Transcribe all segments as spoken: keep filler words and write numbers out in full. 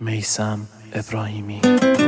میثم ابراهیمی.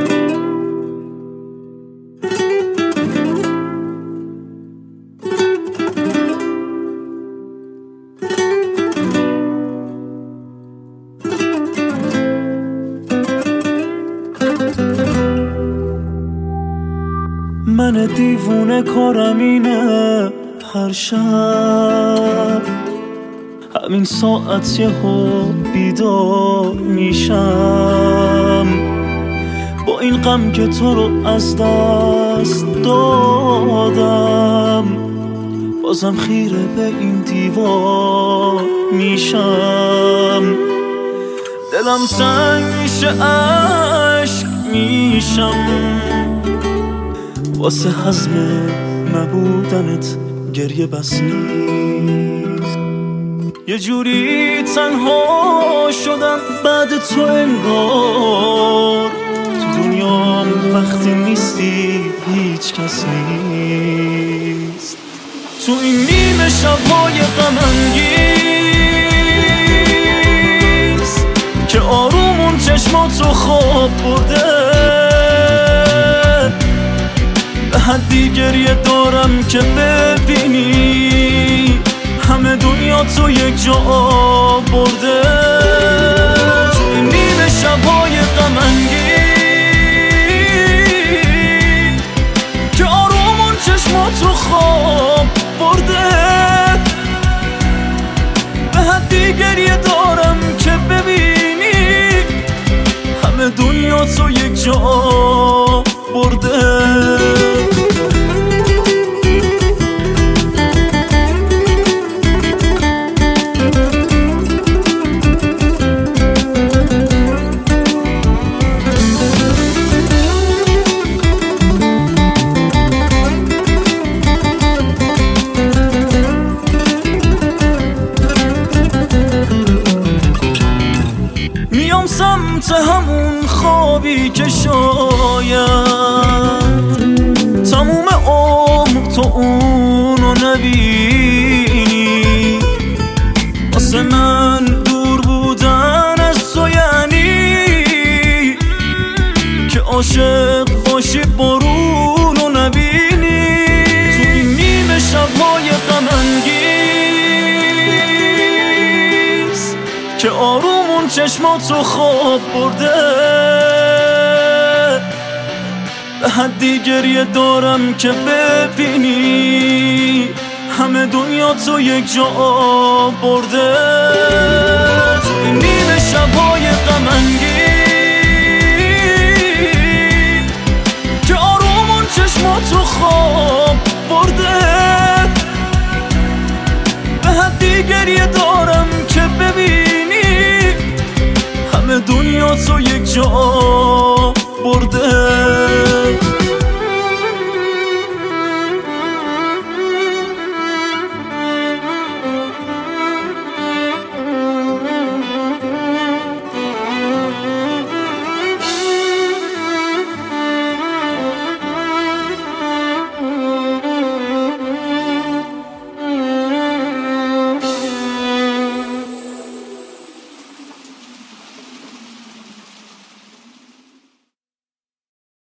من دیوونه کارم اینه، هر شب همین ساعت یهو بیدار میشم، با این غم که تو رو از دست دادم، بازم خیره به این دیوار میشم. دلم تنگ میشه، عشق میشم، واسه حزم نبودنت گریه بس نیست. یه جوری تنها شدم بعد تو، انگار تو دنیام وقتی نیستی هیچ کس نیست. تو این نیمه شب‌های غم انگیز که آرومون چشماتو خواب برده، به حدی گریه دارم که ببینی همه دنیا تو یک جا برده. تو این نیمه شب‌های غم انگیز که آرومون چشماتو خواب برده، به حدی گریه دارم که ببینی همه دنیا تو یک جا برده. میام سمت همون خوابی که شاید تموم عمر تو اونو نبینی. واسه من دور بودن از تو یعنی که عاشق باشی بارونو نبینی. تو این نیمه شب‌های غم انگیز که آرومون چشماتو خواب برده، به حدی گریه دارم که ببینی همه دنیا تو یک جا برده. تو این نیمه شب‌های غم